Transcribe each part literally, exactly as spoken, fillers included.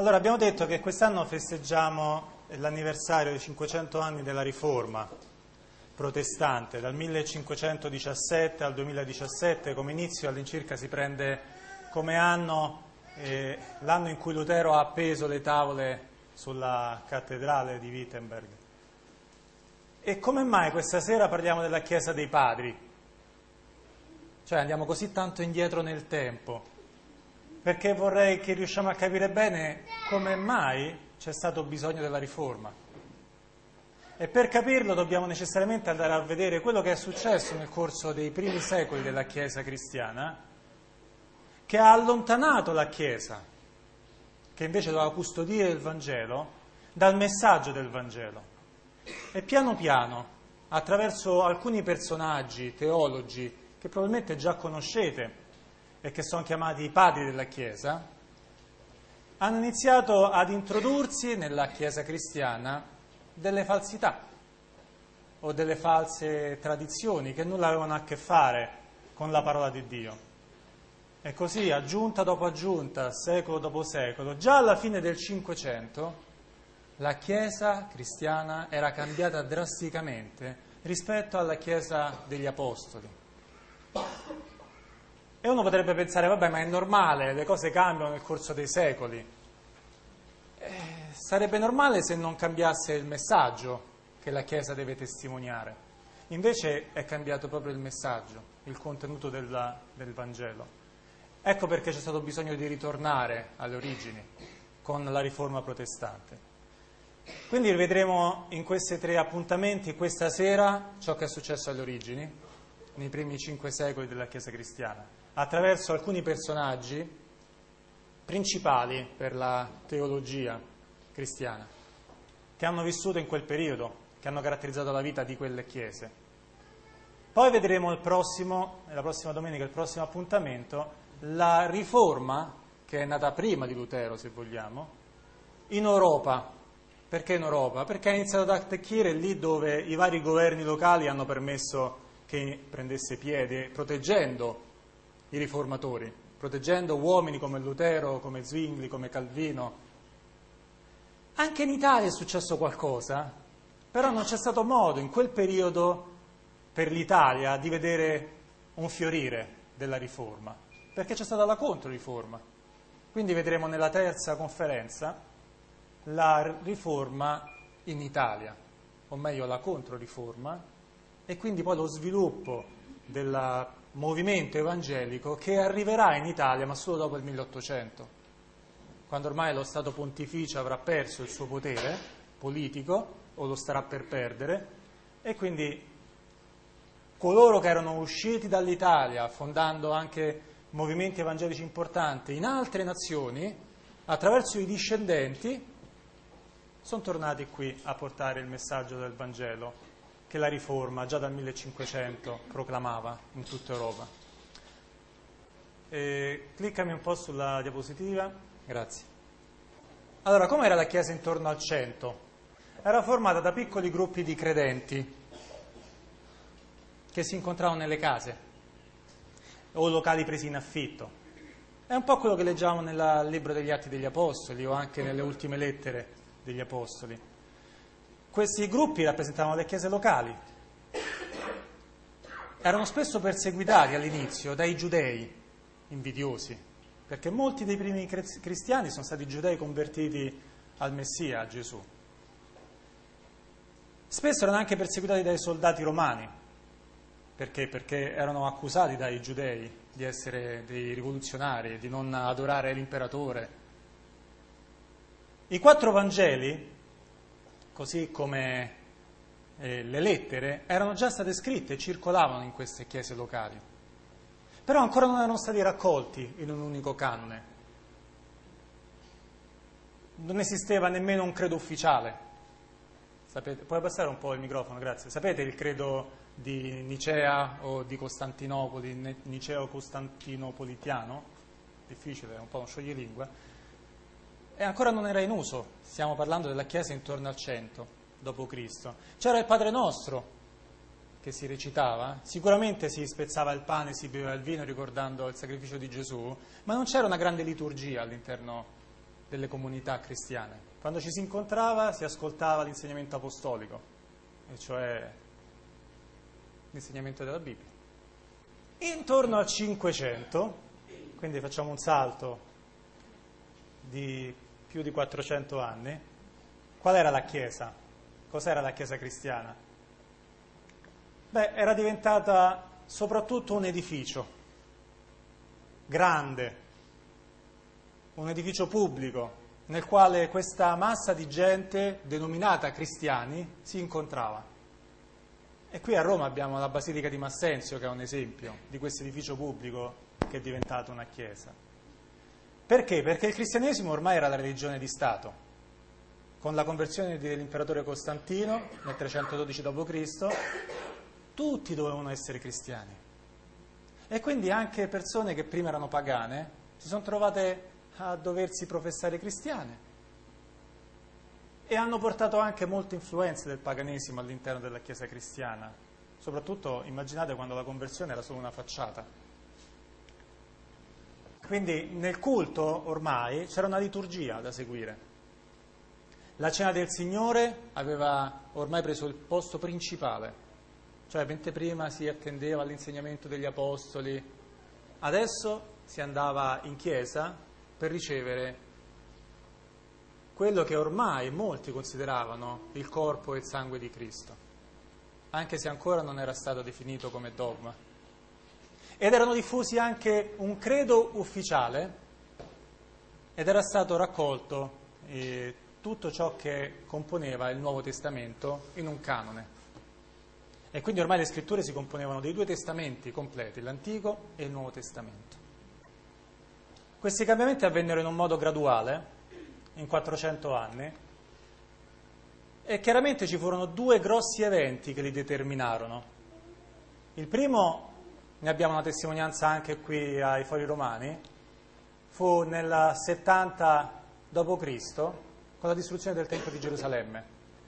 Allora, abbiamo detto che quest'anno festeggiamo l'anniversario dei cinquecento anni della Riforma protestante, dal millecinquecentodiciassette al duemiladiciassette, come inizio all'incirca si prende come anno eh, l'anno in cui Lutero ha appeso le tavole sulla cattedrale di Wittenberg. E come mai questa sera parliamo della Chiesa dei Padri? Cioè andiamo così tanto indietro nel tempo, perché vorrei che riusciamo a capire bene come mai c'è stato bisogno della Riforma. E per capirlo dobbiamo necessariamente andare a vedere quello che è successo nel corso dei primi secoli della Chiesa cristiana, che ha allontanato la Chiesa, che invece doveva custodire il Vangelo, dal messaggio del Vangelo. E piano piano, attraverso alcuni personaggi, teologi, che probabilmente già conoscete e che sono chiamati i padri della Chiesa, hanno iniziato ad introdursi nella Chiesa cristiana delle falsità o delle false tradizioni che nulla avevano a che fare con la parola di Dio. E così, aggiunta dopo aggiunta, secolo dopo secolo, già alla fine del Cinquecento, la Chiesa cristiana era cambiata drasticamente rispetto alla Chiesa degli Apostoli. E uno potrebbe pensare, vabbè, ma è normale, le cose cambiano nel corso dei secoli. Eh, sarebbe normale se non cambiasse il messaggio che la Chiesa deve testimoniare. Invece è cambiato proprio il messaggio, il contenuto della, del Vangelo. Ecco perché c'è stato bisogno di ritornare alle origini con la Riforma protestante. Quindi vedremo in questi tre appuntamenti questa sera ciò che è successo alle origini, nei primi cinque secoli della Chiesa cristiana, attraverso alcuni personaggi principali per la teologia cristiana, che hanno vissuto in quel periodo, che hanno caratterizzato la vita di quelle chiese. Poi vedremo il prossimo, la prossima domenica, il prossimo appuntamento, la riforma, che è nata prima di Lutero, se vogliamo, in Europa. Perché in Europa? Perché ha iniziato ad attecchire lì dove i vari governi locali hanno permesso che prendesse piede, proteggendo i riformatori, proteggendo uomini come Lutero, come Zwingli, come Calvino. Anche in Italia è successo qualcosa, però non c'è stato modo in quel periodo per l'Italia di vedere un fiorire della riforma, perché c'è stata la controriforma. Quindi vedremo nella terza conferenza la riforma in Italia, o meglio la controriforma, e quindi poi lo sviluppo del movimento evangelico che arriverà in Italia ma solo dopo il milleottocento, quando ormai lo Stato pontificio avrà perso il suo potere politico o lo starà per perdere, e quindi coloro che erano usciti dall'Italia fondando anche movimenti evangelici importanti in altre nazioni, attraverso i discendenti sono tornati qui a portare il messaggio del Vangelo che la Riforma già dal millecinquecento proclamava in tutta Europa. E cliccami un po' sulla diapositiva. Grazie. Allora, com'era la Chiesa intorno al cento? Era formata da piccoli gruppi di credenti che si incontravano nelle case o locali presi in affitto. È un po' quello che leggiamo nel libro degli Atti degli Apostoli o anche nelle ultime lettere degli Apostoli. Questi gruppi rappresentavano le chiese locali. Erano spesso perseguitati all'inizio dai giudei invidiosi, perché molti dei primi cristiani sono stati giudei convertiti al Messia, a Gesù. Spesso erano anche perseguitati dai soldati romani. Perché? Perché erano accusati dai giudei di essere dei rivoluzionari, di non adorare l'imperatore. I quattro Vangeli, così come eh, le lettere, erano già state scritte e circolavano in queste chiese locali, però ancora non erano stati raccolti in un unico canone. Non esisteva nemmeno un credo ufficiale. Sapete, puoi passare un po' il microfono, grazie. Sapete il credo di Nicea o di Costantinopoli, niceo-costantinopolitiano? Difficile, è un po' un scioglilingua. E ancora non era in uso, stiamo parlando della Chiesa intorno al cento dopo Cristo. C'era il Padre Nostro che si recitava, sicuramente si spezzava il pane, si beveva il vino ricordando il sacrificio di Gesù, ma non c'era una grande liturgia all'interno delle comunità cristiane. Quando ci si incontrava si ascoltava l'insegnamento apostolico, e cioè l'insegnamento della Bibbia. Intorno al cinquecento, quindi facciamo un salto di più di quattrocento anni, qual era la Chiesa? Cos'era la Chiesa cristiana? Beh, era diventata soprattutto un edificio grande, un edificio pubblico, nel quale questa massa di gente, denominata cristiani, si incontrava. E qui a Roma abbiamo la Basilica di Massenzio, che è un esempio di questo edificio pubblico che è diventato una chiesa. Perché? Perché il cristianesimo ormai era la religione di Stato. Con la conversione dell'imperatore Costantino, nel trecentododici dopo Cristo, tutti dovevano essere cristiani. E quindi anche persone che prima erano pagane si sono trovate a doversi professare cristiane e hanno portato anche molte influenze del paganesimo all'interno della Chiesa cristiana, soprattutto immaginate quando la conversione era solo una facciata. Quindi nel culto ormai c'era una liturgia da seguire. La cena del Signore aveva ormai preso il posto principale, cioè mentre prima si attendeva all'insegnamento degli apostoli, adesso si andava in chiesa per ricevere quello che ormai molti consideravano il corpo e il sangue di Cristo, anche se ancora non era stato definito come dogma. Ed erano diffusi anche un credo ufficiale ed era stato raccolto eh, tutto ciò che componeva il Nuovo Testamento in un canone. E quindi ormai le scritture si componevano dei due testamenti completi, l'Antico e il Nuovo Testamento. Questi cambiamenti avvennero in un modo graduale, in quattrocento anni, e chiaramente ci furono due grossi eventi che li determinarono. Il primo, ne abbiamo una testimonianza anche qui ai Fori Romani, fu nel settanta dopo Cristo con la distruzione del Tempio di Gerusalemme.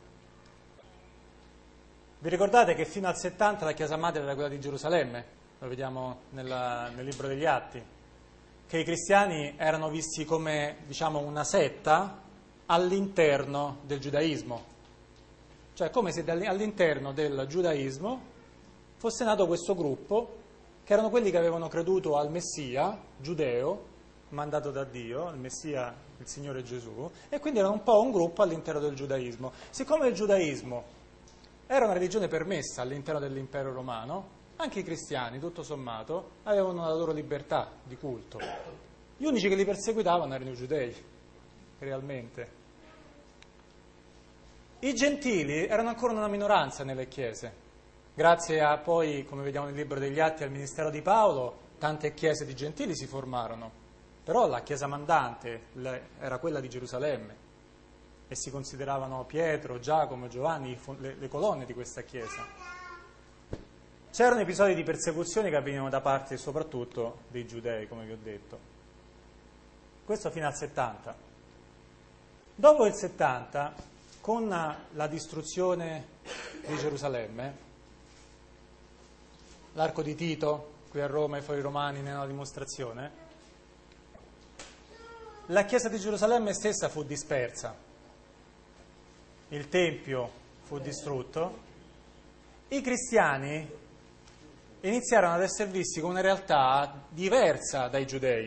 Vi ricordate che fino al settanta la Chiesa Madre era quella di Gerusalemme? Lo vediamo nella, nel libro degli Atti. Che i cristiani erano visti come, diciamo, una setta all'interno del giudaismo. Cioè come se all'interno del giudaismo fosse nato questo gruppo, che erano quelli che avevano creduto al Messia giudeo, mandato da Dio, il Messia, il Signore Gesù, e quindi erano un po' un gruppo all'interno del giudaismo. Siccome il giudaismo era una religione permessa all'interno dell'impero romano, anche i cristiani, tutto sommato, avevano la loro libertà di culto. Gli unici che li perseguitavano erano i giudei, realmente. I gentili erano ancora una minoranza nelle chiese. Grazie a poi, come vediamo nel libro degli Atti, al ministero di Paolo, tante chiese di gentili si formarono. Però la chiesa mandante era quella di Gerusalemme e si consideravano Pietro, Giacomo, Giovanni le, le colonne di questa chiesa. C'erano episodi di persecuzione che avvenivano da parte soprattutto dei giudei, come vi ho detto. Questo fino al settanta. Dopo il settanta, con la distruzione di Gerusalemme, l'arco di Tito, qui a Roma, i Fori Romani ne hanno la dimostrazione, la chiesa di Gerusalemme stessa fu dispersa, il Tempio fu distrutto, i cristiani iniziarono ad essere visti come una realtà diversa dai giudei.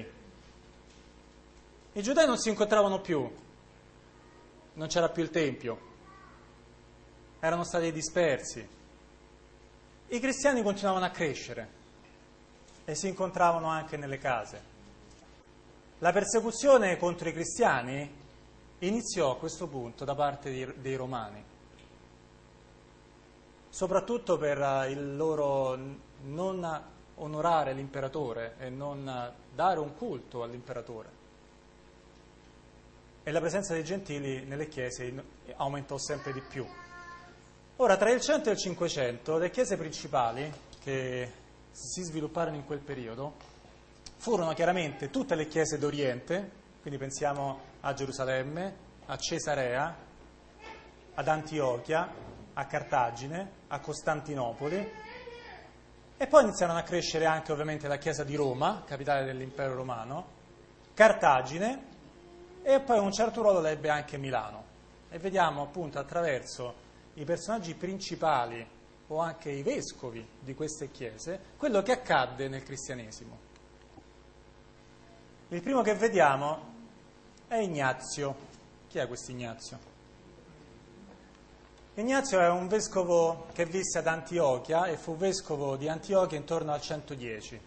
I giudei non si incontravano più, non c'era più il Tempio, erano stati dispersi. I cristiani continuavano a crescere e si incontravano anche nelle case. La persecuzione contro i cristiani iniziò a questo punto da parte dei, dei romani, soprattutto per il loro non onorare l'imperatore e non dare un culto all'imperatore. E la presenza dei gentili nelle chiese aumentò sempre di più. Ora, tra il cento e il cinquecento, le chiese principali che si svilupparono in quel periodo furono chiaramente tutte le chiese d'Oriente, quindi pensiamo a Gerusalemme, a Cesarea, ad Antiochia, a Cartagine, a Costantinopoli, e poi iniziarono a crescere anche ovviamente la chiesa di Roma, capitale dell'impero romano, Cartagine e poi un certo ruolo lo ebbe anche Milano. E vediamo appunto attraverso i personaggi principali o anche i vescovi di queste chiese quello che accadde nel cristianesimo. Il primo che vediamo è Ignazio. Chi è questo Ignazio? Ignazio è un vescovo che visse ad Antiochia e fu vescovo di Antiochia intorno al centodieci.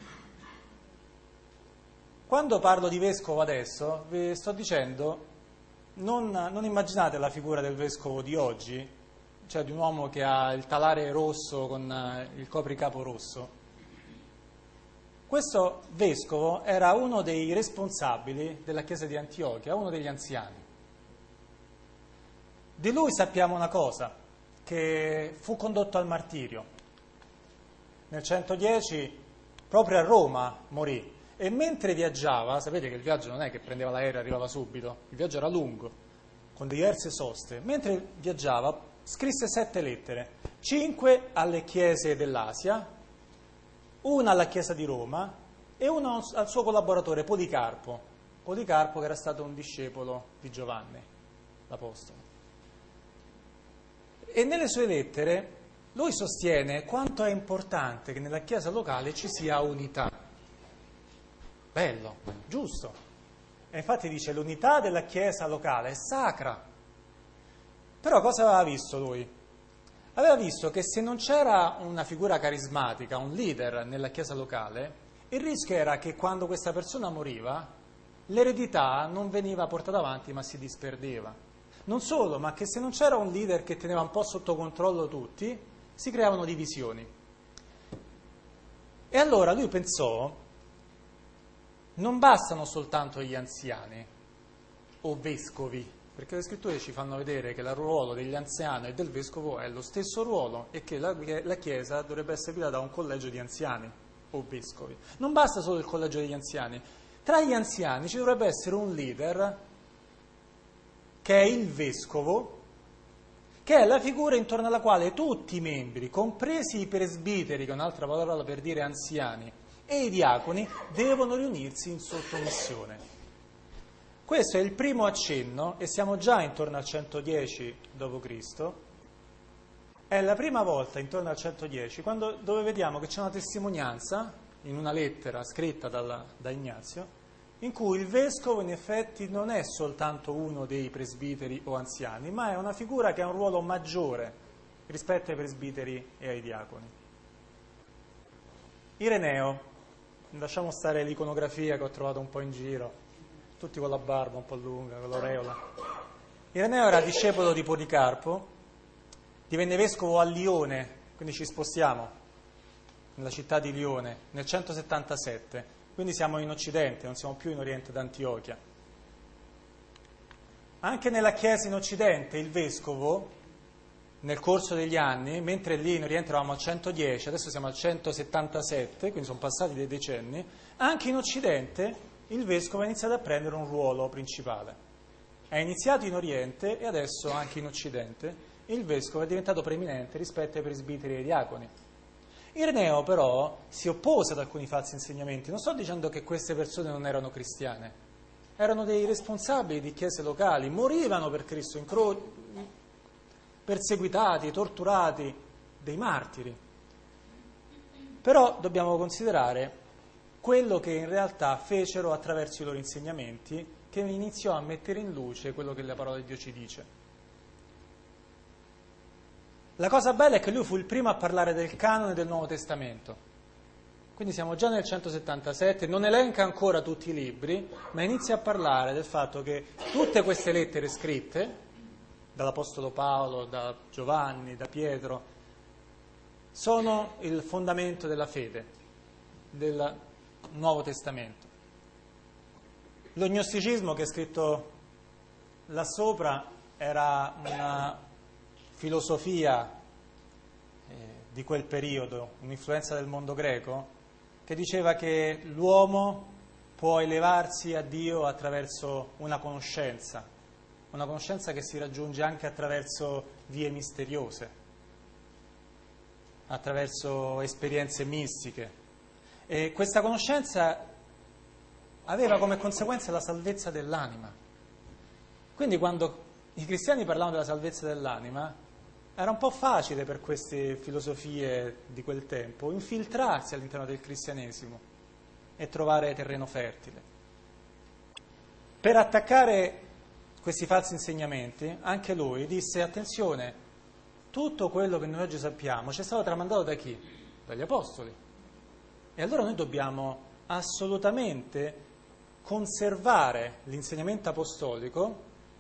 Quando parlo di vescovo adesso, vi sto dicendo, non, non immaginate la figura del vescovo di oggi, cioè di un uomo che ha il talare rosso con il copricapo rosso. Questo vescovo era uno dei responsabili della chiesa di Antiochia, uno degli anziani. Di lui sappiamo una cosa, che fu condotto al martirio. Nel centodieci, proprio a Roma, morì. E mentre viaggiava, sapete che il viaggio non è che prendeva l'aereo e arrivava subito, il viaggio era lungo, con diverse soste. Mentre viaggiava, scrisse sette lettere, cinque alle chiese dell'Asia, una alla chiesa di Roma e una al suo collaboratore Policarpo, Policarpo che era stato un discepolo di Giovanni, l'Apostolo. E nelle sue lettere lui sostiene quanto è importante che nella chiesa locale ci sia unità. Bello, giusto. E infatti dice l'unità della chiesa locale è sacra. Però cosa aveva visto lui? Aveva visto che se non c'era una figura carismatica, un leader nella chiesa locale, il rischio era che quando questa persona moriva, l'eredità non veniva portata avanti ma si disperdeva. Non solo, ma che se non c'era un leader che teneva un po' sotto controllo tutti, si creavano divisioni. E allora lui pensò, non bastano soltanto gli anziani o vescovi, perché le scritture ci fanno vedere che il ruolo degli anziani e del vescovo è lo stesso ruolo e che la, la Chiesa dovrebbe essere guidata da un collegio di anziani o vescovi. Non basta solo il collegio degli anziani, tra gli anziani ci dovrebbe essere un leader che è il vescovo, che è la figura intorno alla quale tutti i membri, compresi i presbiteri, che è un'altra parola per dire anziani, e i diaconi, devono riunirsi in sottomissione. Questo è il primo accenno, e siamo già intorno al centodieci dopo Cristo, è la prima volta intorno al centodieci, quando, dove vediamo che c'è una testimonianza, in una lettera scritta dalla, da Ignazio, in cui il vescovo in effetti non è soltanto uno dei presbiteri o anziani, ma è una figura che ha un ruolo maggiore rispetto ai presbiteri e ai diaconi. Ireneo, lasciamo stare l'iconografia che ho trovato un po' in giro, tutti con la barba un po' lunga, con l'aureola. Ireneo era discepolo di Policarpo, divenne vescovo a Lione, quindi ci spostiamo, nella città di Lione, nel centosettantasette. Quindi siamo in Occidente, non siamo più in Oriente d'Antiochia. Anche nella Chiesa in Occidente il vescovo, nel corso degli anni, mentre lì in Oriente eravamo al centodieci, adesso siamo al centosettantasette, quindi sono passati dei decenni, anche in Occidente il vescovo ha iniziato a prendere un ruolo principale. È iniziato in Oriente e adesso anche in Occidente il vescovo è diventato preeminente rispetto ai presbiteri e ai diaconi. Ireneo però si oppose ad alcuni falsi insegnamenti. Non sto dicendo che queste persone non erano cristiane, erano dei responsabili di chiese locali, morivano per Cristo, incro... perseguitati, torturati, dei martiri. Però dobbiamo considerare quello che in realtà fecero attraverso i loro insegnamenti, che iniziò a mettere in luce quello che la parola di Dio ci dice. La cosa bella è che lui fu il primo a parlare del canone del Nuovo Testamento. Quindi siamo già nel centosettantasette, non elenca ancora tutti i libri, ma inizia a parlare del fatto che tutte queste lettere scritte, dall'Apostolo Paolo, da Giovanni, da Pietro, sono il fondamento della fede, del Nuovo Testamento. Lo gnosticismo che è scritto là sopra era una filosofia eh, di quel periodo, un'influenza del mondo greco, che diceva che l'uomo può elevarsi a Dio attraverso una conoscenza, una conoscenza che si raggiunge anche attraverso vie misteriose, attraverso esperienze mistiche. E questa conoscenza aveva come conseguenza la salvezza dell'anima. Quindi quando i cristiani parlavano della salvezza dell'anima, era un po' facile per queste filosofie di quel tempo infiltrarsi all'interno del cristianesimo e trovare terreno fertile. Per attaccare questi falsi insegnamenti, anche lui disse: attenzione, tutto quello che noi oggi sappiamo ci è stato tramandato da chi? Dagli apostoli. E allora noi dobbiamo assolutamente conservare l'insegnamento apostolico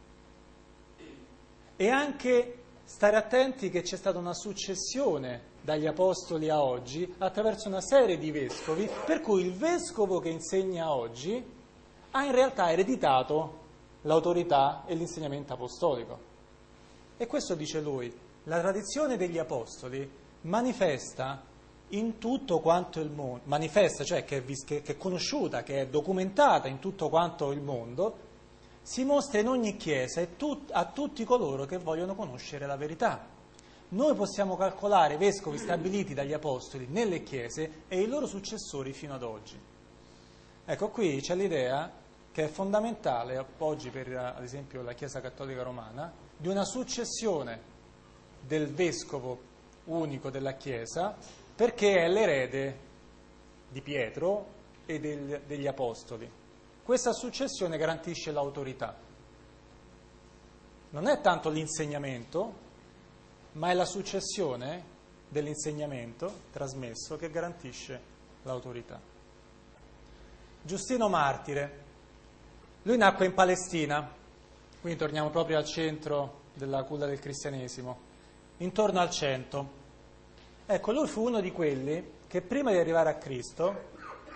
e anche stare attenti che c'è stata una successione dagli apostoli a oggi attraverso una serie di vescovi, per cui il vescovo che insegna oggi ha in realtà ereditato l'autorità e l'insegnamento apostolico. E questo dice lui: la tradizione degli apostoli manifesta in tutto quanto il mondo, manifesta, cioè che è, che è conosciuta, che è documentata in tutto quanto il mondo, si mostra in ogni chiesa e tut, a tutti coloro che vogliono conoscere la verità. Noi possiamo calcolare i vescovi stabiliti dagli apostoli nelle chiese e i loro successori fino ad oggi. Ecco, qui c'è l'idea che è fondamentale oggi per, ad esempio, la Chiesa Cattolica Romana, di una successione del vescovo unico della Chiesa, perché è l'erede di Pietro e del, degli apostoli. Questa successione garantisce l'autorità. Non è tanto l'insegnamento, ma è la successione dell'insegnamento trasmesso che garantisce l'autorità. Giustino Martire, lui nacque in Palestina, quindi torniamo proprio al centro della culla del cristianesimo, intorno al cento. Ecco, lui fu uno di quelli che prima di arrivare a Cristo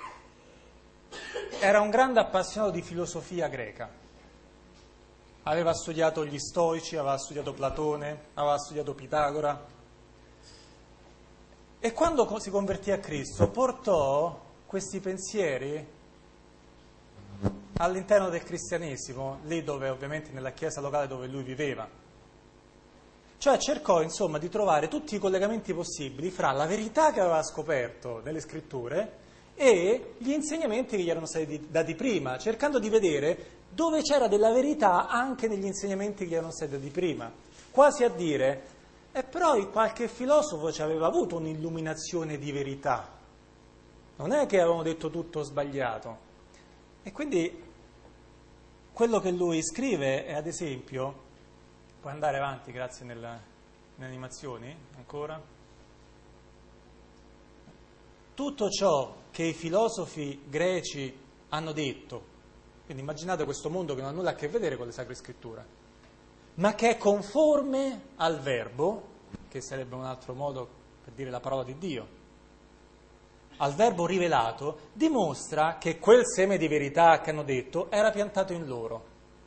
era un grande appassionato di filosofia greca. Aveva studiato gli stoici, aveva studiato Platone, aveva studiato Pitagora. E quando si convertì a Cristo portò questi pensieri all'interno del cristianesimo, lì dove ovviamente nella chiesa locale dove lui viveva. Cioè cercò insomma di trovare tutti i collegamenti possibili fra la verità che aveva scoperto nelle scritture e gli insegnamenti che gli erano stati dati prima, cercando di vedere dove c'era della verità anche negli insegnamenti che gli erano stati dati prima. Quasi a dire, e però qualche filosofo ci aveva avuto un'illuminazione di verità. Non è che avevano detto tutto sbagliato. E quindi quello che lui scrive è, ad esempio, puoi andare avanti, grazie, nella, nelle animazioni, ancora? Tutto ciò che i filosofi greci hanno detto, quindi immaginate questo mondo che non ha nulla a che vedere con le Sacre Scritture, ma che è conforme al verbo, che sarebbe un altro modo per dire la parola di Dio, al verbo rivelato, dimostra che quel seme di verità che hanno detto era piantato in loro.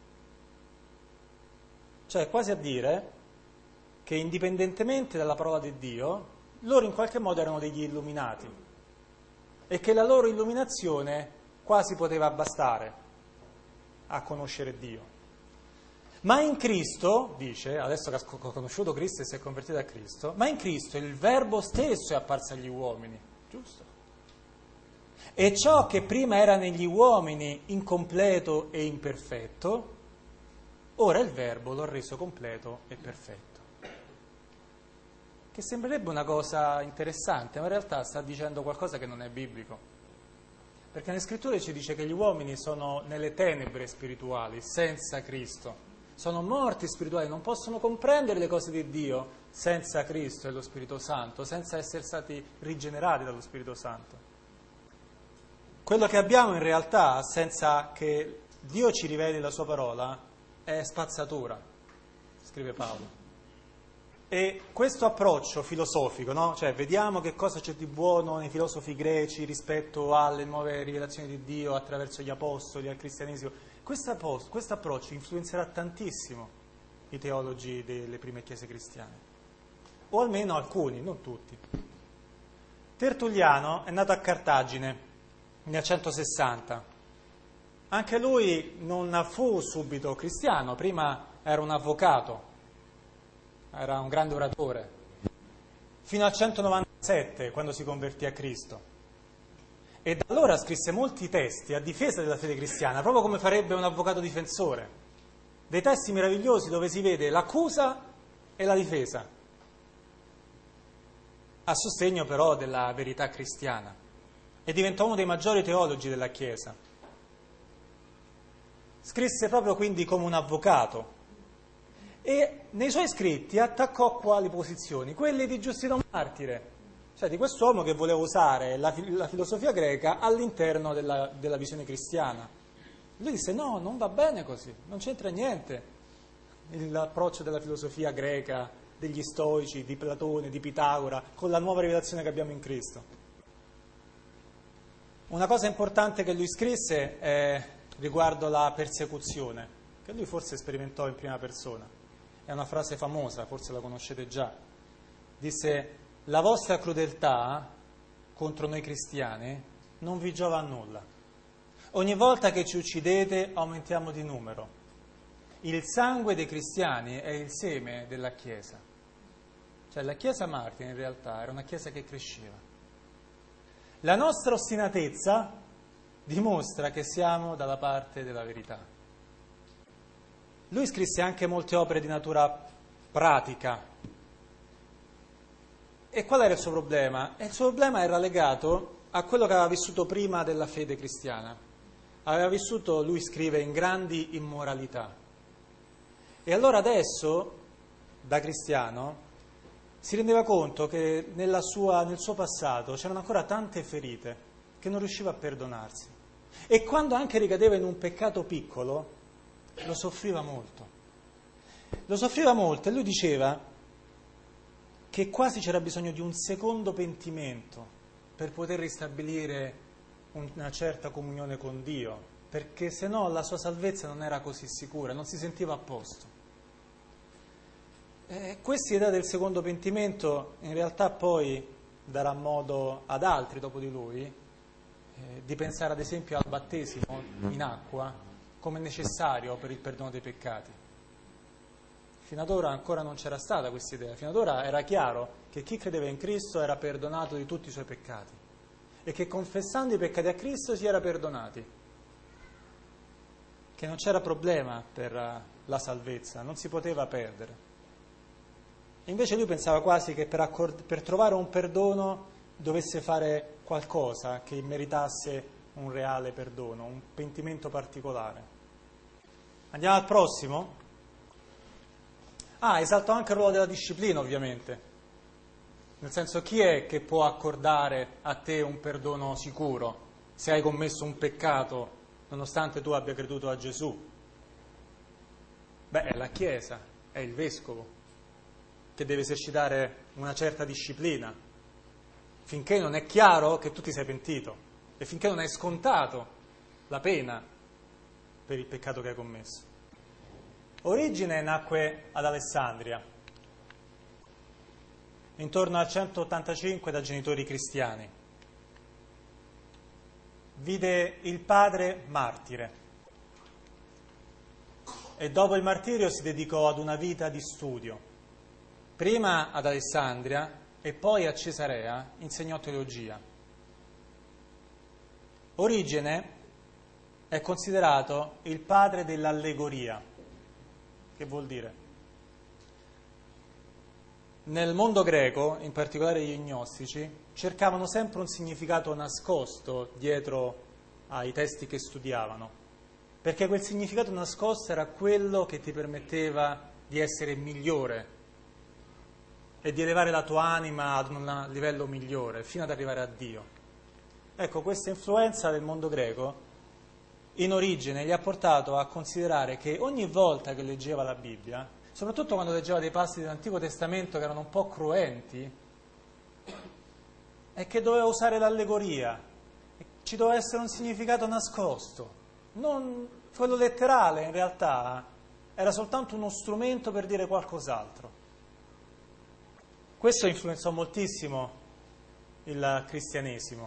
Cioè quasi a dire che indipendentemente dalla parola di Dio, loro in qualche modo erano degli illuminati e che la loro illuminazione quasi poteva bastare a conoscere Dio. Ma in Cristo, dice, adesso che ha conosciuto Cristo e si è convertito a Cristo, ma in Cristo il verbo stesso è apparso agli uomini, giusto? E ciò che prima era negli uomini incompleto e imperfetto, ora il verbo l'ho reso completo e perfetto. Che sembrerebbe una cosa interessante, ma in realtà sta dicendo qualcosa che non è biblico. Perché nelle scritture ci dice che gli uomini sono nelle tenebre spirituali, senza Cristo. Sono morti spirituali, non possono comprendere le cose di Dio senza Cristo e lo Spirito Santo, senza essere stati rigenerati dallo Spirito Santo. Quello che abbiamo in realtà, senza che Dio ci riveli la sua parola, è spazzatura, scrive Paolo. E questo approccio filosofico, no? Cioè vediamo che cosa c'è di buono nei filosofi greci rispetto alle nuove rivelazioni di Dio attraverso gli apostoli, al cristianesimo, questo approccio influenzerà tantissimo i teologi delle prime chiese cristiane, o almeno alcuni, non tutti. Tertulliano è nato a Cartagine nel centosessanta. Anche lui non fu subito cristiano, prima era un avvocato, era un grande oratore, fino al centonovantasette, quando si convertì a Cristo. E da allora scrisse molti testi a difesa della fede cristiana, proprio come farebbe un avvocato difensore. dei testi meravigliosi dove si vede l'accusa e la difesa, a sostegno però della verità cristiana, e diventò uno dei maggiori teologi della Chiesa. Scrisse proprio quindi come un avvocato e nei suoi scritti attaccò quali posizioni? Quelle di Giustino Martire, cioè di quest'uomo che voleva usare la, la filosofia greca all'interno della, della visione cristiana. Lui disse no, non va bene così, non c'entra niente l'approccio della filosofia greca, degli stoici, di Platone, di Pitagora, con la nuova rivelazione che abbiamo in Cristo. Una cosa importante che lui scrisse è riguardo la persecuzione, che lui forse sperimentò in prima persona. È una frase famosa, forse la conoscete già. Disse: la vostra crudeltà contro noi cristiani non vi giova a nulla. Ogni volta che ci uccidete aumentiamo di numero. Il sangue dei cristiani è il seme della Chiesa. Cioè la Chiesa martire in realtà era una Chiesa che cresceva. La nostra ostinatezza dimostra che siamo dalla parte della verità. Lui scrisse anche molte opere di natura pratica. E qual era il suo problema? E il suo problema era legato a quello che aveva vissuto prima della fede cristiana. Aveva vissuto, lui scrive, in grandi immoralità. E allora adesso, da cristiano, si rendeva conto che nella sua, nel suo passato c'erano ancora tante ferite che non riusciva a perdonarsi. E quando anche ricadeva in un peccato piccolo, lo soffriva molto. Lo soffriva molto e lui diceva che quasi c'era bisogno di un secondo pentimento per poter ristabilire una certa comunione con Dio, perché se no la sua salvezza non era così sicura, non si sentiva a posto. E questa idea del secondo pentimento in realtà poi darà modo ad altri dopo di lui eh, di pensare ad esempio al battesimo in acqua come necessario per il perdono dei peccati. Fino ad ora ancora non c'era stata questa idea, fino ad ora era chiaro che chi credeva in Cristo era perdonato di tutti i suoi peccati e che confessando i peccati a Cristo si era perdonati, che non c'era problema per la salvezza, non si poteva perdere. Invece lui pensava quasi che per, accord- per trovare un perdono dovesse fare qualcosa che meritasse un reale perdono, un pentimento particolare. Andiamo al prossimo. Ah, esaltò anche il ruolo della disciplina, ovviamente. Nel senso, chi è che può accordare a te un perdono sicuro se hai commesso un peccato nonostante tu abbia creduto a Gesù? Beh, è la Chiesa, è il Vescovo, che deve esercitare una certa disciplina, finché non è chiaro che tu ti sei pentito e finché non hai scontato la pena per il peccato che hai commesso. Origine nacque ad Alessandria, intorno al centottantacinque da genitori cristiani. Vide il padre martire e dopo il martirio si dedicò ad una vita di studio. Prima ad Alessandria e poi a Cesarea insegnò teologia. Origene è considerato il padre dell'allegoria. Che vuol dire? Nel mondo greco, in particolare gli gnostici, cercavano sempre un significato nascosto dietro ai testi che studiavano, perché quel significato nascosto era quello che ti permetteva di essere migliore e di elevare la tua anima ad un livello migliore, fino ad arrivare a Dio. Ecco, questa influenza del mondo greco in origine gli ha portato a considerare che ogni volta che leggeva la Bibbia, soprattutto quando leggeva dei passi dell'Antico Testamento che erano un po' cruenti, è che doveva usare l'allegoria, ci doveva essere un significato nascosto, non quello letterale in realtà era soltanto uno strumento per dire qualcos'altro. Questo influenzò moltissimo il cristianesimo,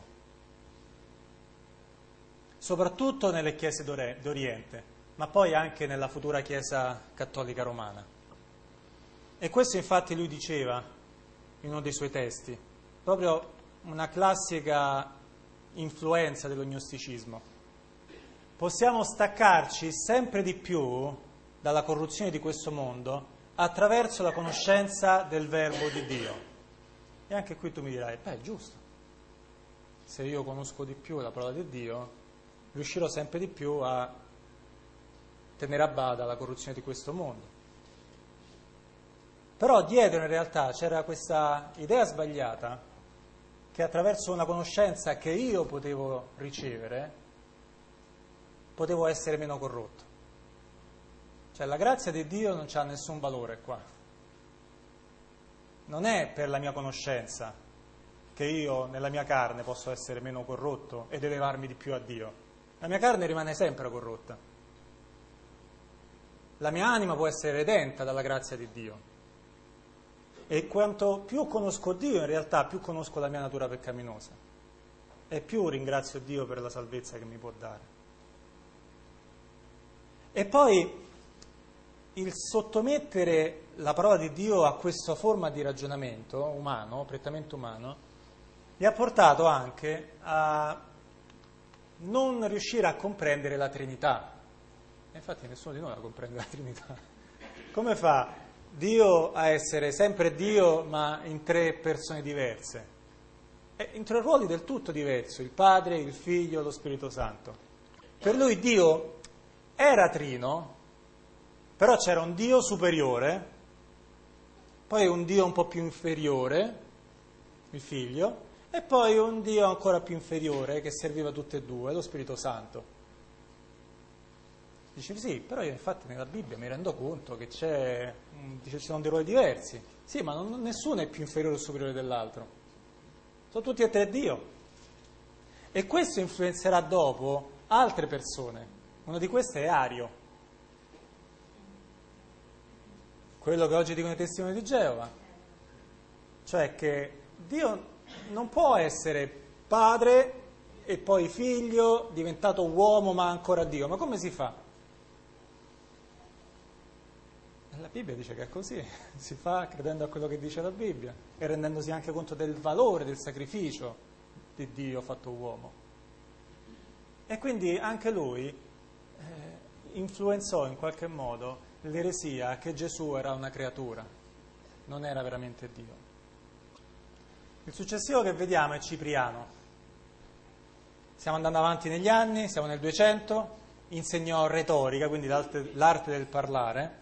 soprattutto nelle chiese d'Oriente, ma poi anche nella futura Chiesa cattolica romana. E questo infatti lui diceva in uno dei suoi testi, proprio una classica influenza dello gnosticismo. Possiamo staccarci sempre di più dalla corruzione di questo mondo attraverso la conoscenza del verbo di Dio. E anche qui tu mi dirai, beh, è giusto. Se io conosco di più la parola di Dio, riuscirò sempre di più a tenere a bada la corruzione di questo mondo. Però dietro in realtà c'era questa idea sbagliata che attraverso una conoscenza che io potevo ricevere, potevo essere meno corrotto. Cioè la grazia di Dio non c'ha nessun valore qua. Non è per la mia conoscenza che io nella mia carne posso essere meno corrotto ed elevarmi di più a Dio. La mia carne rimane sempre corrotta. La mia anima può essere redenta dalla grazia di Dio. E quanto più conosco Dio, in realtà più conosco la mia natura peccaminosa. E più ringrazio Dio per la salvezza che mi può dare. E poi il sottomettere la parola di Dio a questa forma di ragionamento umano, prettamente umano, mi ha portato anche a non riuscire a comprendere la Trinità. E infatti nessuno di noi la comprende la Trinità. Come fa Dio a essere sempre Dio ma in tre persone diverse? E in tre ruoli del tutto diversi, il Padre, il Figlio e lo Spirito Santo. Per lui Dio era trino, però c'era un Dio superiore, poi un Dio un po' più inferiore, il Figlio, e poi un Dio ancora più inferiore che serviva tutte e due, lo Spirito Santo. Dice sì, però io infatti nella Bibbia mi rendo conto che c'è, dice, ci sono dei ruoli diversi. Sì, ma non, nessuno è più inferiore o superiore dell'altro. Sono tutti e tre Dio. E questo influenzerà dopo altre persone. Una di queste è Ario, quello che oggi dicono i testimoni di Geova. Cioè che Dio non può essere padre e poi figlio, diventato uomo ma ancora Dio. Ma come si fa? La Bibbia dice che è così, si fa credendo a quello che dice la Bibbia e rendendosi anche conto del valore del sacrificio di Dio fatto uomo. E quindi anche lui eh, influenzò in qualche modo l'eresia che Gesù era una creatura, non era veramente Dio. Il successivo che vediamo è Cipriano. Stiamo andando avanti negli anni, siamo nel duecento, insegnò retorica, quindi l'arte, l'arte del parlare.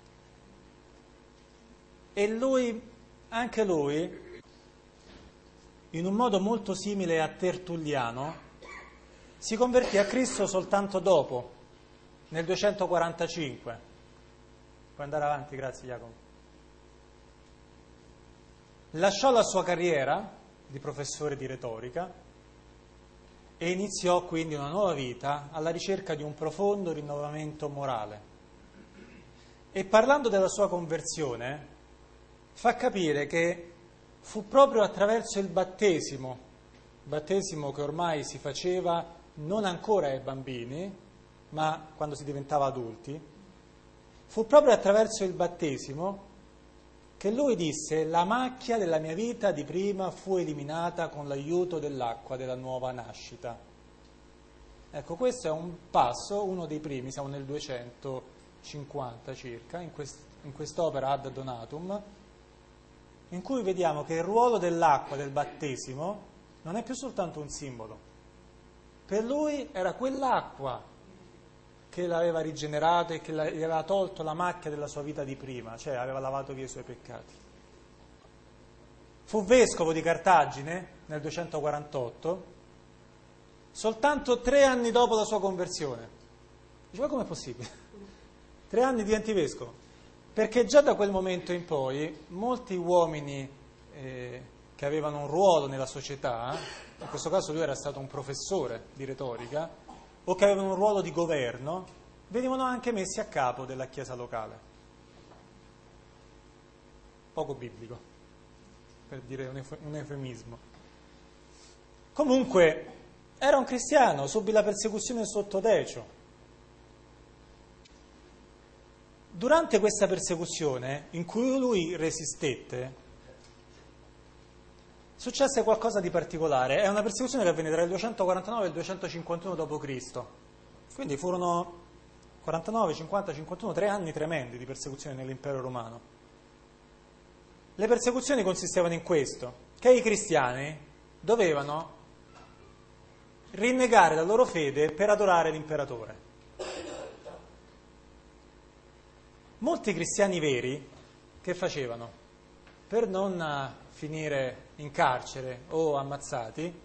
E lui, anche lui, in un modo molto simile a Tertulliano, si convertì a Cristo soltanto dopo, nel duecentoquarantacinque. Puoi andare avanti, grazie Jacopo. Lasciò la sua carriera di professore di retorica e iniziò quindi una nuova vita alla ricerca di un profondo rinnovamento morale. E parlando della sua conversione, fa capire che fu proprio attraverso il battesimo, battesimo che ormai si faceva non ancora ai bambini, ma quando si diventava adulti, fu proprio attraverso il battesimo che lui disse: la macchia della mia vita di prima fu eliminata con l'aiuto dell'acqua della nuova nascita. Ecco, questo è un passo, uno dei primi, siamo nel duecentocinquanta circa, in, quest, in quest'opera Ad Donatum, in cui vediamo che il ruolo dell'acqua, del battesimo, non è più soltanto un simbolo. Per lui era quell'acqua che l'aveva rigenerato e che gli aveva tolto la macchia della sua vita di prima, cioè aveva lavato via i suoi peccati. Fu vescovo di Cartagine nel duecentoquarantotto, soltanto tre anni dopo la sua conversione. Dice, ma com'è possibile? Tre anni diventi vescovo? Perché già da quel momento in poi molti uomini eh, che avevano un ruolo nella società, in questo caso lui era stato un professore di retorica, o che avevano un ruolo di governo, venivano anche messi a capo della chiesa locale. Poco biblico, per dire un, euf- un eufemismo. Comunque, era un cristiano, subì la persecuzione sotto Decio. Durante questa persecuzione, in cui lui resistette, successe qualcosa di particolare. È una persecuzione che avvenne tra il duecentoquarantanove e il duecentocinquantuno dopo Cristo. Quindi furono quarantanove, cinquanta, cinquantuno, tre anni tremendi di persecuzione nell'impero romano. Le persecuzioni consistevano in questo, che i cristiani dovevano rinnegare la loro fede per adorare l'imperatore. Molti cristiani veri che facevano? Per non finire in carcere o ammazzati,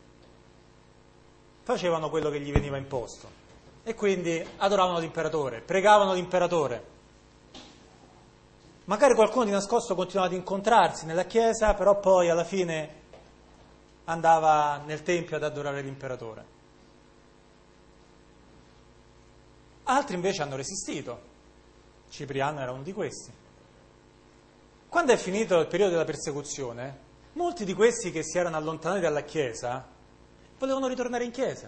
facevano quello che gli veniva imposto e quindi adoravano l'imperatore, pregavano l'imperatore. Magari qualcuno di nascosto continuava ad incontrarsi nella chiesa, però poi alla fine andava nel tempio ad adorare l'imperatore. Altri invece hanno resistito. Cipriano era uno di questi. Quando è finito il periodo della persecuzione, molti di questi che si erano allontanati dalla chiesa volevano ritornare in chiesa.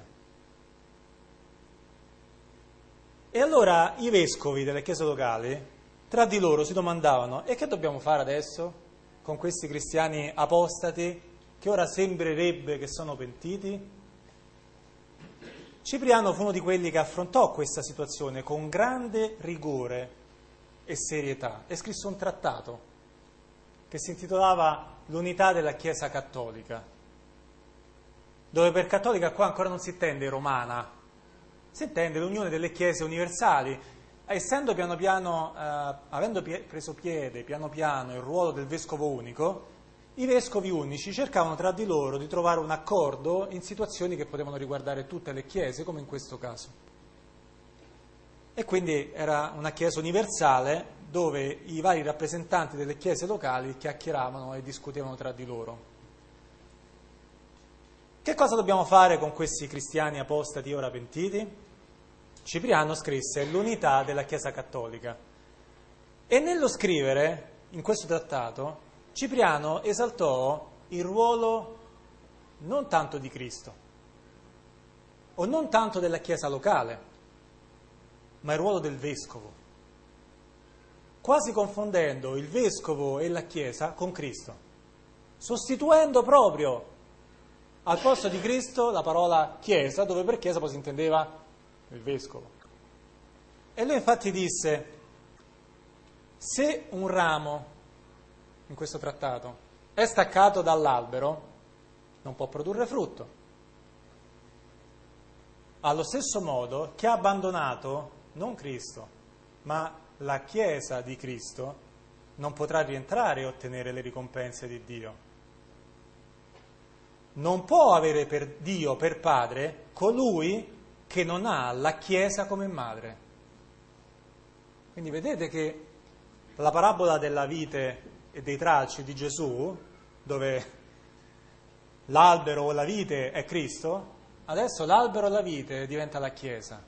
E allora i vescovi delle chiese locali tra di loro si domandavano: e che dobbiamo fare adesso con questi cristiani apostati che ora sembrerebbe che sono pentiti? Cipriano fu uno di quelli che affrontò questa situazione con grande rigore e serietà e scrisse un trattato che si intitolava L'unità della Chiesa Cattolica, dove per cattolica qua ancora non si intende romana, si intende l'unione delle chiese universali. Essendo piano piano, eh, avendo pie- preso piede piano piano il ruolo del vescovo unico, i vescovi unici cercavano tra di loro di trovare un accordo in situazioni che potevano riguardare tutte le chiese, come in questo caso. E quindi era una chiesa universale dove i vari rappresentanti delle chiese locali chiacchieravano e discutevano tra di loro. Che cosa dobbiamo fare con questi cristiani apostati ora pentiti? Cipriano scrisse l'unità della Chiesa Cattolica e nello scrivere in questo trattato Cipriano esaltò il ruolo non tanto di Cristo o non tanto della Chiesa locale, ma il ruolo del vescovo, quasi confondendo il vescovo e la Chiesa con Cristo, sostituendo proprio al posto di Cristo la parola Chiesa, dove per Chiesa poi si intendeva il vescovo. E lui infatti disse: se un ramo, in questo trattato, è staccato dall'albero, non può produrre frutto. Allo stesso modo, chi ha abbandonato non Cristo, ma la Chiesa di Cristo, non potrà rientrare e ottenere le ricompense di Dio. Non può avere per Dio, per padre, colui che non ha la Chiesa come madre. Quindi vedete che la parabola della vite e dei tralci di Gesù, dove l'albero o la vite è Cristo, adesso l'albero o la vite diventa la Chiesa.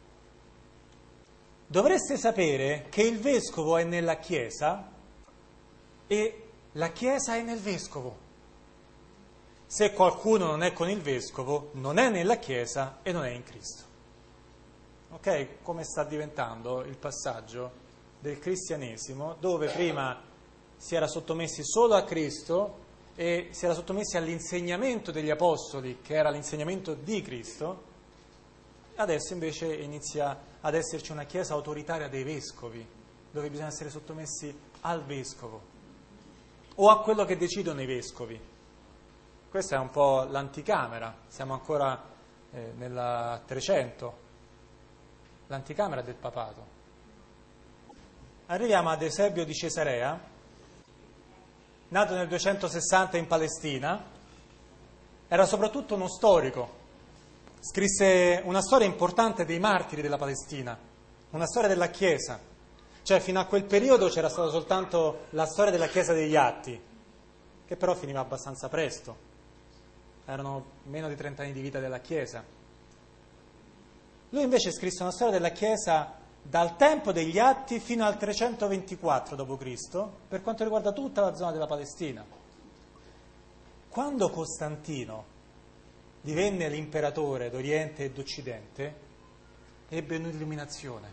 Dovreste sapere che il vescovo è nella Chiesa e la Chiesa è nel vescovo. Se qualcuno non è con il vescovo, non è nella Chiesa e non è in Cristo. Ok? Come sta diventando il passaggio del cristianesimo, dove prima si era sottomessi solo a Cristo e si era sottomessi all'insegnamento degli apostoli, che era l'insegnamento di Cristo, adesso invece inizia ad esserci una Chiesa autoritaria dei vescovi, dove bisogna essere sottomessi al vescovo o a quello che decidono i vescovi. Questa è un po' l'anticamera, siamo ancora eh, nella trecento, l'anticamera del papato. Arriviamo ad Eusebio di Cesarea, nato nel duecentosessanta in Palestina, era soprattutto uno storico, scrisse una storia importante dei martiri della Palestina, una storia della Chiesa, cioè fino a quel periodo c'era stata soltanto la storia della Chiesa degli Atti, che però finiva abbastanza presto. Erano meno di trenta anni di vita della Chiesa. Lui invece scrisse una storia della Chiesa dal tempo degli Atti fino al trecentoventiquattro dopo Cristo, per quanto riguarda tutta la zona della Palestina. Quando Costantino divenne l'imperatore d'Oriente e d'Occidente, ebbe un'illuminazione.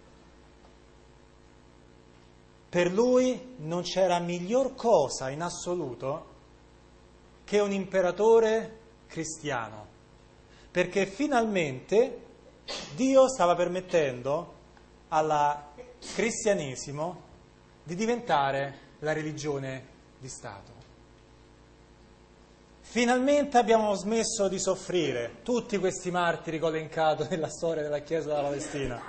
Per lui non c'era miglior cosa in assoluto che un imperatore cristiano, perché finalmente Dio stava permettendo al cristianesimo di diventare la religione di Stato. Finalmente abbiamo smesso di soffrire tutti questi martiri che ho elencato nella storia della Chiesa della Palestina.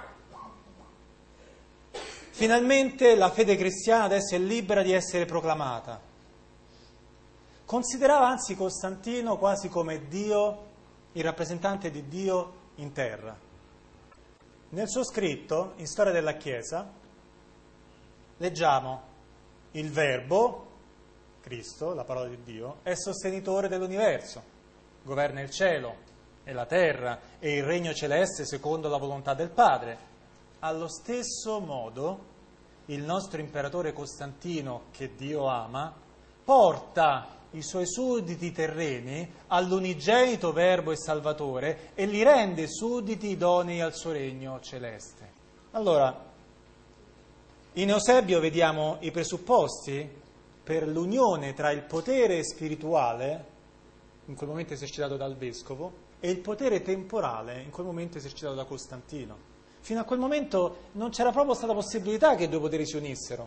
Finalmente la fede cristiana adesso è libera di essere proclamata. Considerava anzi Costantino quasi come Dio, il rappresentante di Dio in terra. Nel suo scritto, in Storia della Chiesa, leggiamo: il Verbo, Cristo, la parola di Dio, è sostenitore dell'universo, governa il cielo e la terra e il regno celeste secondo la volontà del Padre. Allo stesso modo, il nostro imperatore Costantino, che Dio ama, porta i suoi sudditi terreni all'unigenito Verbo e Salvatore e li rende sudditi idonei al suo regno celeste. Allora, in Eusebio vediamo i presupposti per l'unione tra il potere spirituale, in quel momento esercitato dal vescovo, e il potere temporale, in quel momento esercitato da Costantino. Fino a quel momento non c'era proprio stata possibilità che i due poteri si unissero.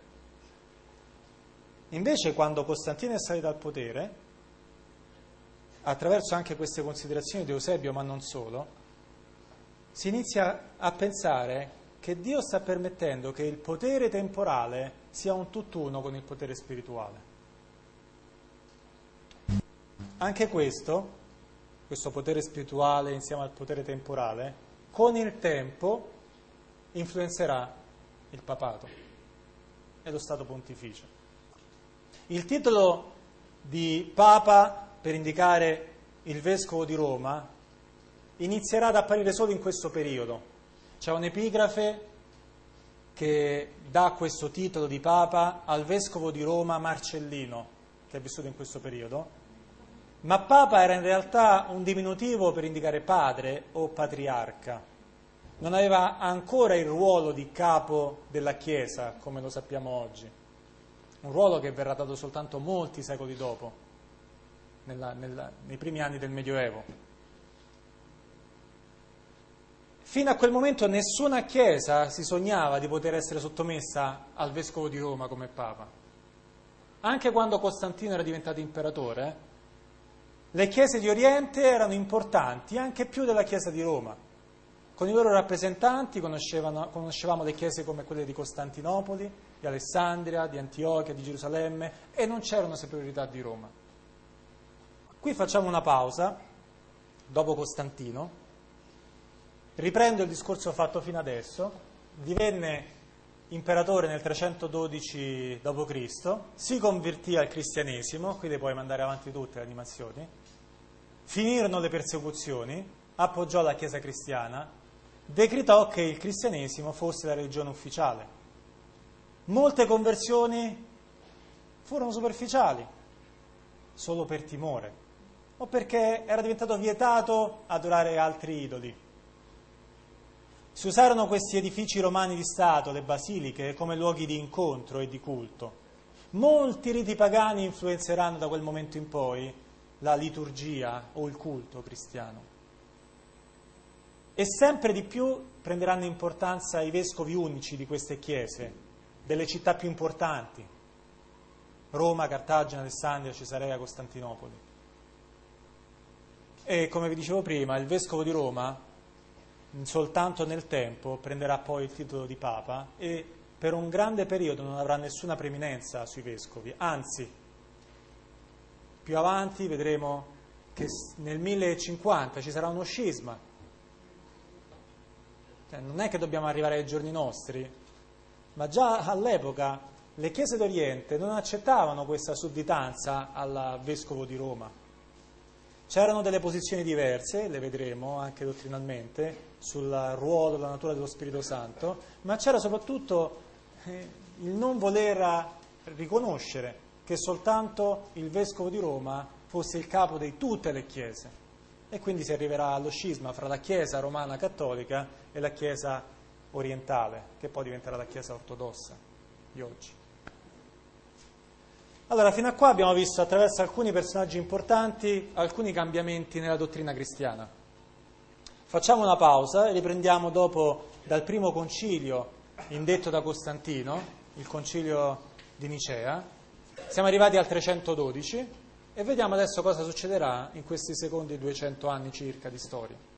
Invece, quando Costantino è salito al potere, attraverso anche queste considerazioni di Eusebio, ma non solo, si inizia a pensare che Dio sta permettendo che il potere temporale sia un tutt'uno con il potere spirituale. Anche questo, questo potere spirituale insieme al potere temporale, con il tempo influenzerà il papato e lo Stato pontificio. Il titolo di Papa per indicare il Vescovo di Roma inizierà ad apparire solo in questo periodo. C'è un'epigrafe che dà questo titolo di Papa al Vescovo di Roma Marcellino, che è vissuto in questo periodo, ma Papa era in realtà un diminutivo per indicare padre o patriarca. Non aveva ancora il ruolo di capo della Chiesa, come lo sappiamo oggi. Un ruolo che verrà dato soltanto molti secoli dopo, nella, nella, nei primi anni del Medioevo. Fino a quel momento nessuna chiesa si sognava di poter essere sottomessa al vescovo di Roma come papa. Anche quando Costantino era diventato imperatore, le chiese di Oriente erano importanti anche più della chiesa di Roma. Con i loro rappresentanti conoscevamo le chiese come quelle di Costantinopoli, di Alessandria, di Antiochia, di Gerusalemme, e non c'era una superiorità di Roma. Qui facciamo una pausa, dopo Costantino. Riprendo il discorso fatto fino adesso. Divenne imperatore nel trecentododici dopo Cristo, si convertì al cristianesimo, qui le puoi mandare avanti tutte le animazioni, finirono le persecuzioni, appoggiò la Chiesa cristiana, decretò che il cristianesimo fosse la religione ufficiale. Molte conversioni furono superficiali, solo per timore, o perché era diventato vietato adorare altri idoli. Si usarono questi edifici romani di Stato, le basiliche, come luoghi di incontro e di culto. Molti riti pagani influenzeranno da quel momento in poi la liturgia o il culto cristiano. E sempre di più prenderanno importanza i vescovi unici di queste chiese, delle città più importanti: Roma, Cartagine, Alessandria, Cesarea, Costantinopoli. E come vi dicevo prima, il vescovo di Roma soltanto nel tempo prenderà poi il titolo di Papa e per un grande periodo non avrà nessuna preeminenza sui vescovi, anzi, più avanti vedremo che nel millecinquanta ci sarà uno scisma. Cioè, non è che dobbiamo arrivare ai giorni nostri, ma già all'epoca le chiese d'Oriente non accettavano questa sudditanza al vescovo di Roma. C'erano delle posizioni diverse, le vedremo anche dottrinalmente, sul ruolo, la natura dello Spirito Santo, ma c'era soprattutto eh, il non voler riconoscere che soltanto il vescovo di Roma fosse il capo di tutte le chiese. E quindi si arriverà allo scisma fra la Chiesa romana cattolica e la Chiesa orientale, che poi diventerà la Chiesa ortodossa di oggi. Allora, fino a qua abbiamo visto attraverso alcuni personaggi importanti alcuni cambiamenti nella dottrina cristiana. Facciamo una pausa e riprendiamo dopo dal primo concilio indetto da Costantino, il concilio di Nicea, siamo arrivati al trecentododici e vediamo adesso cosa succederà in questi secondi duecento anni circa di storia.